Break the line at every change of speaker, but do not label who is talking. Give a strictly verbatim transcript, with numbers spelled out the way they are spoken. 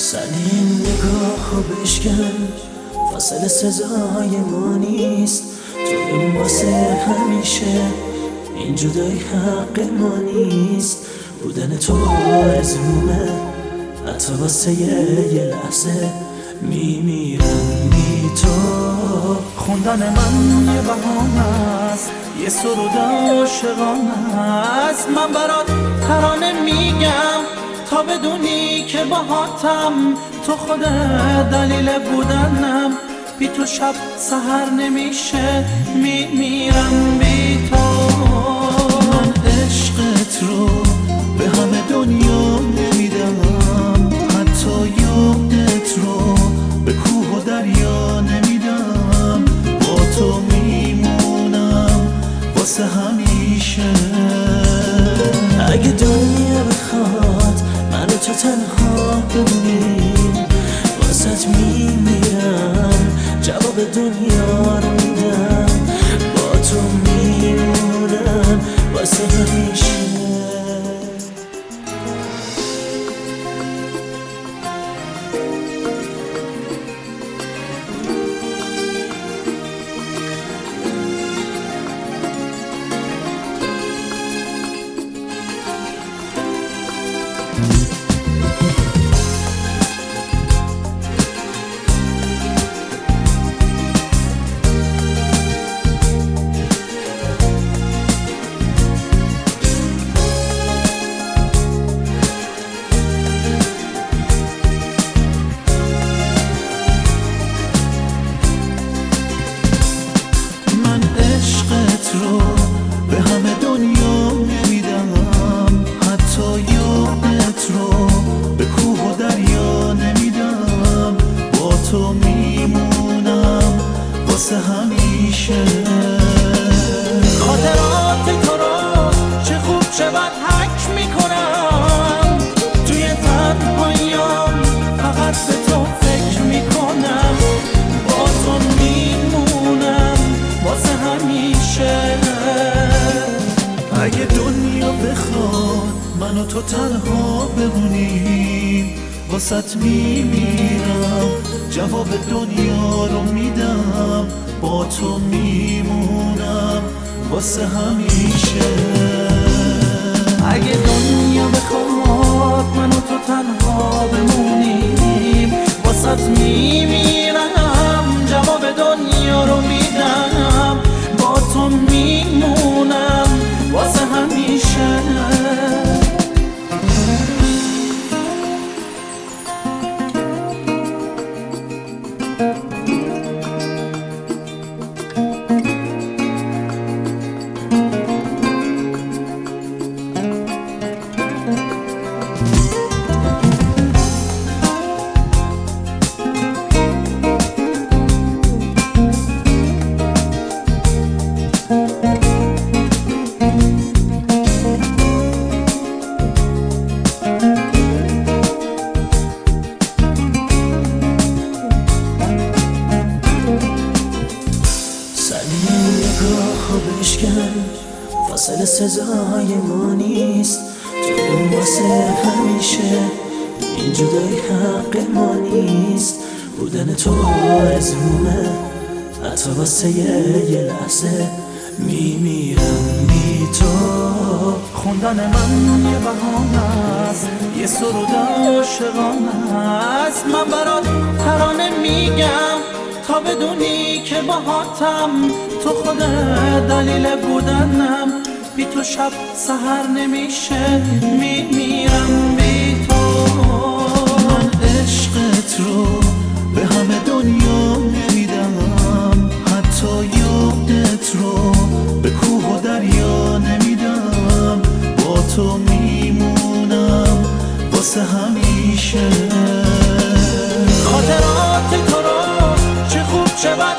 سلیم نگاه بشکن، فاصله سزای ما نیست. تو بمون واسه همیشه، این جدایی حق ما نیست. بودن تو آرزومه، حتی واسه یه لحظه میمیرم بی تو.
خوندن من یه بهانه است، یه سرود عاشقانه است. من برات ترانه میگم تا بدونی که باهاتم. تو خودت دلیل بودنم، بی تو شب سحر نمیشه، میمیرم بی تو.
من عشقت رو به همه دنیا نمیدم، حتی یادت رو به کوه و دریا نمیدم. با تو میمونم واسه همیشه. اگه دنیا بخواد من و تو تنها بمونیم، واسه میمیرم، جواب دنیا رو میدم. با تو میمونم واسه همیشه. رو به همه دنیا نمیدم، حتی یادت رو به کوه و دریا نمیدم. با تو میمونم واسه همیشه.
خاطرات تو رو چه خوب چه بد حک میکنم، توی تنهاییام فقط به تو فکر میکنم. با تو میمونم واسه همیشه.
اگه دنیا بخواد من و تو تنها بمونیم، واسط میمیرم، جواب دنیا رو میدم. با تو میمونم واسه همیشه.
اگه دنیا بخواد من و تو تنها بمونیم، واسط میمیرم، جواب دنیا رو میدم. با تو میمونم واسه همیشه.
بشکن، فاصله سزای ما نیست. تو واسه همیشه، این جدایی حق ما نیست. بودن تو آرزومه، حتی واسه یه لحظه میمیرم بی تو.
خوندن من یه بهانه است، یه سرود عاشقانه است. من برات ترانه میگم تا بدونی که باهاتم. تو خودت دلیل بودنم، بی تو شب سحر نمیشه، میمیرم بی تو.
من عشقت رو به همه دنیا نمیدم، حتی یادت رو به کوه و دریا نمیدم. با تو میمونم واسه همیشه.
خاطرات تو رو چه خوب چه بد